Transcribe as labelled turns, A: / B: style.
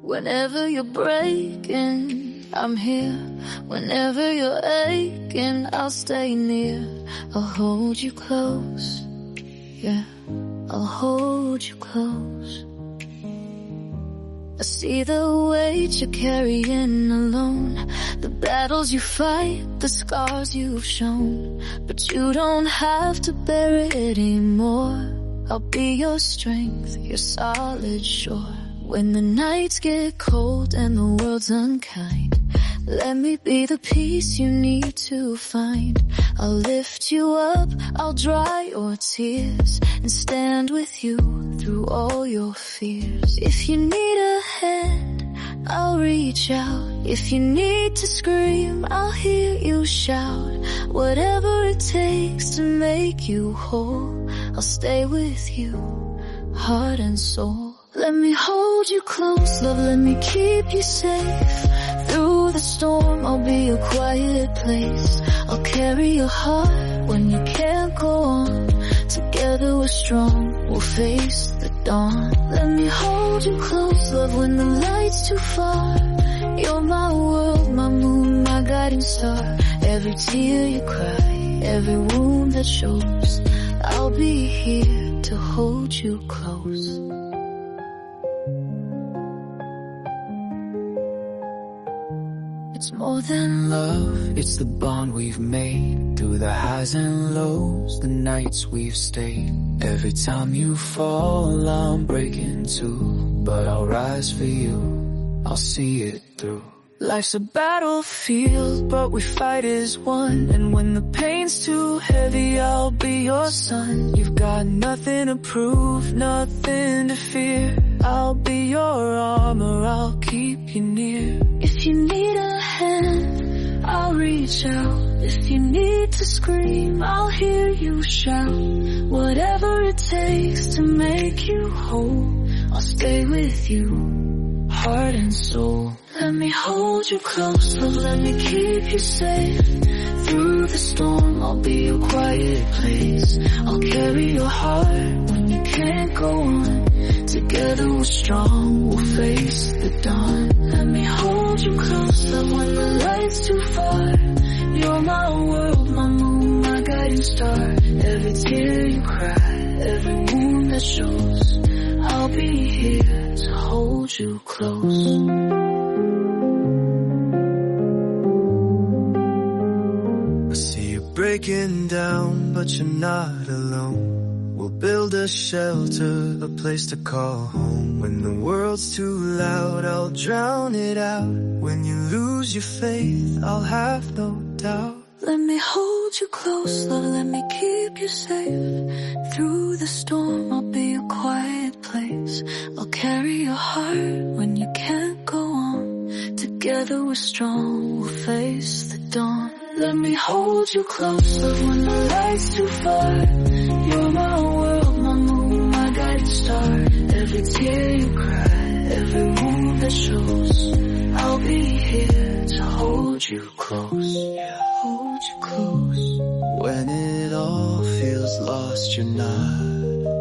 A: Whenever you're breaking, I'm here. Whenever you're aching, I'll stay near. I'll hold you close, yeah, I'll hold you close. I see the weight you're carrying alone, the battles you fight, the scars you've shown. But you don't have to bear it anymore. I'll be your strength, your solid shore. When the nights get cold and the world's unkind, let me be the peace you need to find. I'll lift you up, I'll dry your tears, and stand with you through all your fears. If you need a hand, I'll reach out. If you need to scream, I'll hear you shout. Whatever it takes to make you whole, I'll stay with you, heart and soul. Let me hold you close, love, let me keep you safe. Through the storm, I'll be your quiet place. I'll carry your heart when you can't go on. Together we're strong, we'll face the dawn. Let me hold you close, love, when the light's too far. You're my world, my moon, my guiding star. Every tear you cry, every wound that shows, I'll be here to hold you close. It's more than love, it's the bond we've made. Through the highs and lows, the nights we've stayed. Every time you fall, I'm breaking too. But I'll rise for you, I'll see it through. Life's a battlefield, but we fight as one. And when the pain's too heavy, I'll be your son. You've got nothing to prove, nothing to fear. I'll be your armor, I'll keep you near. If you need a hand, I'll reach out. If you need to scream, I'll hear you shout. Whatever it takes to make you whole, I'll stay with you, heart and soul. Let me hold you close, love, let me keep you safe. Through the storm, I'll be your quiet place. I'll carry your heart when you can't go on. Together we're strong, we'll face the dawn. Let me hold you close, love, when the light's too far. You're my world, my moon, my guiding star. Every tear you cry, every wound that shows, I'll be here to hold you close.
B: Breaking down, but you're not alone. We'll build a shelter, a place to call home. When the world's too loud, I'll drown it out. When you lose your faith, I'll have no doubt.
A: Let me hold you close, love, let me keep you safe. Through the storm, I'll be your quiet place. I'll carry your heart when you can't go on. Together we're strong, we'll face the dawn. Let me hold you close, love, when the light's too far. You're my world, my moon, my guiding star. Every tear you cry, every wound that shows, I'll be here to hold you close, yeah, hold you close.
B: When it all feels lost, you're not